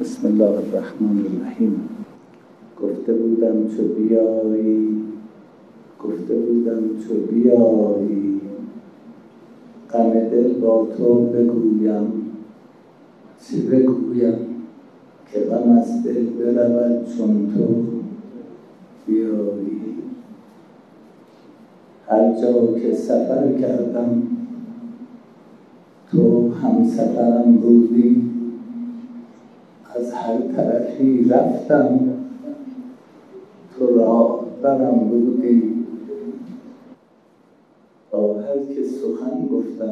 بسم الله الرحمن الرحیم. گفته بودم چو بیایی غم دل با تو بگویم. چه بگویم که غم از دل برود چون تو بیایی. هر جا که سفر کردم تو همسفرم بودی، از هر طرفی رفتم تو راهبرم بودی. با هر که سخن گفتم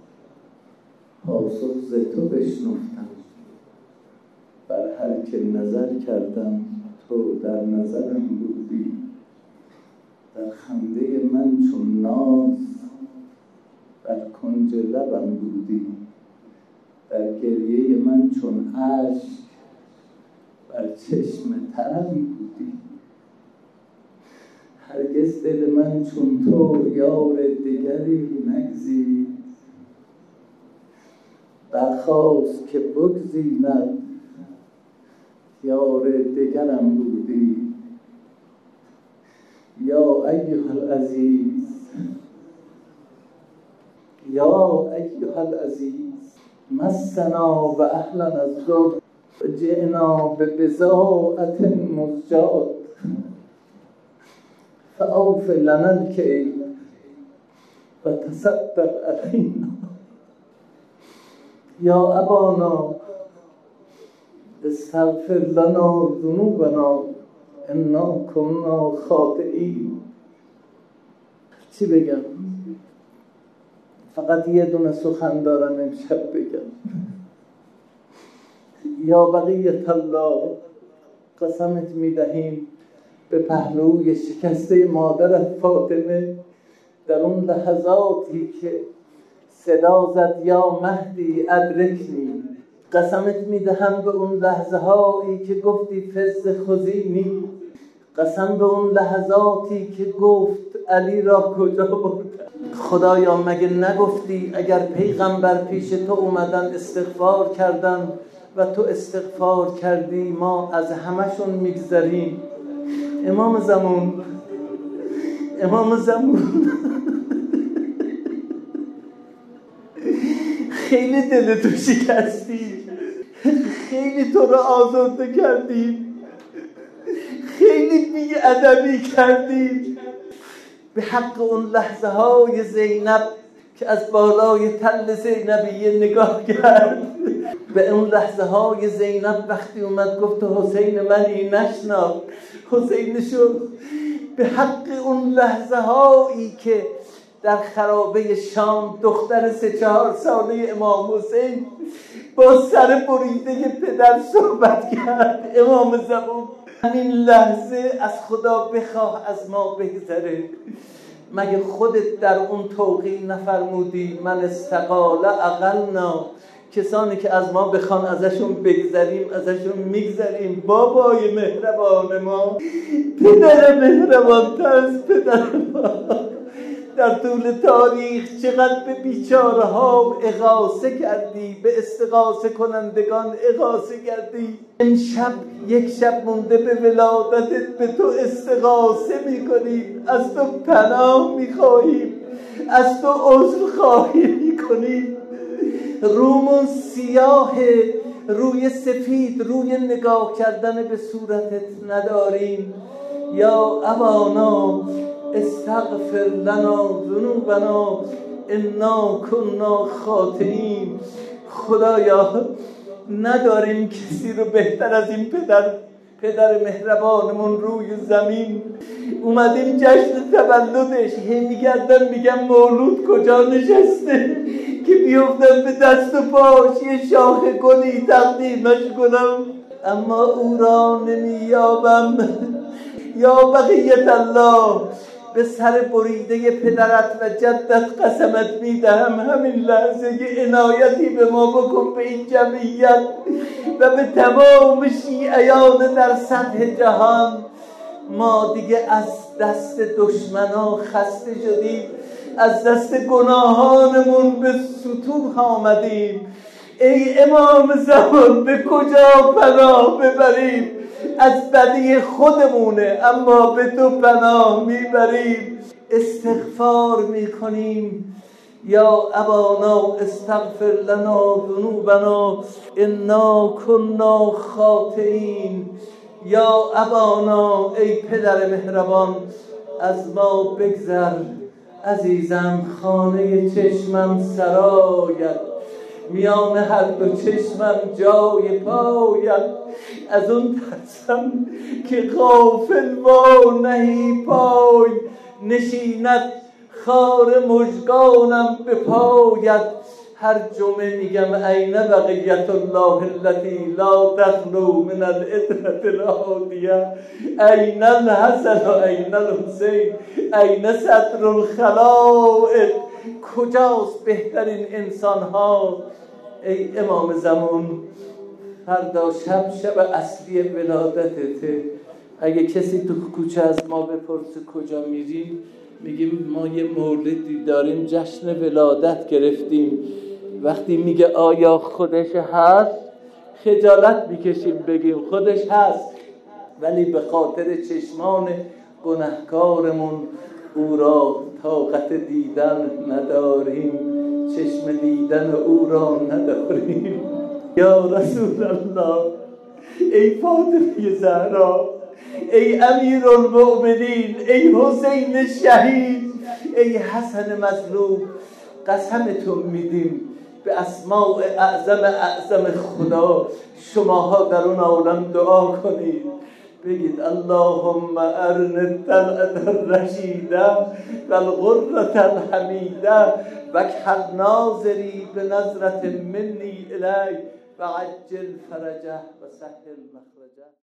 پاسخ ز تو بشنفتم. بر هر که نظر کردم تو در نظرم بودی. در خنده من چون ناز بر کنج لبم بودی. در گریه من چون اشک بر چشم ترم بودی. هرگز دل من چون تو یار دگری نگزید. برخاست که بگزیند یار دگرم بودی. یا ایها العزیز مسنا و اهلا الضر جئنا ببضاعة مزجاة فأوف لنا الكيل و تصدق علینا. یا ابانا استغفر لنا ذنوبنا انا کنا خاطئین. چی بگم؟ فقط یه دونه سخن دارم امشب بگم. یا بقیت الله، قسمت میدهیم به پهلوی شکسته مادرت فاطمه در اون لحظاتی که صدا زد یا مهدی ادرکنی. قسمت میدهم به اون لحظه هایی که گفتی فز خزینی. قسم به اون لحظاتی که گفت علی را کجا بردن. خدایا مگه نگفتی اگر پیغمبر پیش تو اومدن استغفار کردن و تو استغفار کردی ما از همشون میگذریم. امام زمان خیلی دل تو شکستی، خیلی تو رو آزرده کردیم، خیلی بی‌ادبی کردیم. به حق اون لحظه های زینب که از بالای تل زینبیه نگاه کرد، به اون لحظه های زینب وقتی اومد گفت حسین منی نشناخت حسینشو. به حق اون لحظه هایی که در خرابه شام دختر 3-4 ساله امام حسین با سر بریده پدر صحبت کرد. امام زمان همین لحظه از خدا بخواه از ما بگذره. مگه خودت در اون توقیع نفرمودی من استقال اقلنا؟ کسانی که از ما بخوان ازشون بگذریم ازشون میگذریم. بابای مهربان ما، پدر مهربان تر از پدر ما، در طول تاریخ چقدر به بیچاره ها اغاثه کردی، به استغاثه کنندگان اغاثه کردی. امشب یک شب مونده به ولادتت به تو استغاثه میکنیم، از تو پناه میخواهیم، از تو عذر خواهی میکنیم. رومون سیاه، روی سفید، روی نگاه کردن به صورتت نداریم. یا ابانا استغفر لنا ذنوبنا انا کنا خاطئین. خدایا نداریم کسی رو بهتر از این پدر مهربانمون روی زمین. اومدیم جشن تولدش، میگردم میگم مولود کجا نشسته که بیفتم به دست و پاش یه شاخ گلی تقدیمش کنم، اما او را نمیابم. یا بقیت الله، به سر بریده پدرت و جدت قسمت میدهم همین لحظه که عنایتی به ما بکن، به این جمعیت و به تمام شیعیان در سطح جهان. ما دیگه از دست دشمنا خسته شدیم، از دست گناهانمون به ستوه آمدیم. ای امام زمان به کجا پناه ببریم؟ از بدی خودمونه اما به تو پناه میبریم. استغفار میکنیم یا ابانا استغفر لنا ذنوبنا انا کنا خاطئین. یا ابانا ای پدر مهربان از ما بگذر، عزیزم خانه چشمم سرایت، میان هر دو چشمم جای پایت. از اون ترسم که غافل وا نهی پای، نشیند خار مژگانم به پایت. هر جمعه میگم این بقیت الله التي لا تخلو من العطرة الهادیه، این الحسن و این الحسین، این صدر الخلائق. کجاست بهترین انسان ها؟ ای امام زمان فردا شب اصلی ولادتته. اگه کسی تو کوچه از ما بپرسه کجا میریم، میگیم ما یه مولدی داریم، جشن ولادت گرفتیم. وقتی میگه آیا خودش هست، خجالت میکشیم بگیم خودش هست، ولی به خاطر چشمان گنهکارمون او را طاقت دیدن نداریم، چشم دیدن او را نداریم. یا رسول الله، ای فاطمه زهرا، ای امیرالمؤمنین، ای حسین شهید، ای حسن مظلوم، قسمتون میدیم به اسماء اعظم خدا شماها در اون عالم دعا کنید، بگید اللهم ارن الطلعة الرشیده و الغرة الحمیده و اکحل ناظری بنظرة منی الی و عجل فرجه و سهل مخرجه.